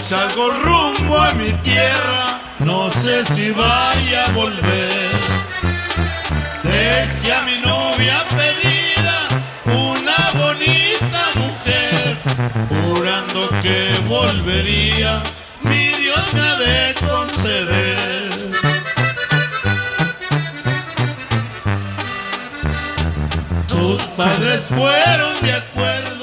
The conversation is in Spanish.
salgo rumbo a mi tierra, no sé si vaya a volver. Dejé a mi novia pedida, una bonita mujer, jurando que volvería, mi Dios me ha de conceder. Sus padres fueron de acuerdo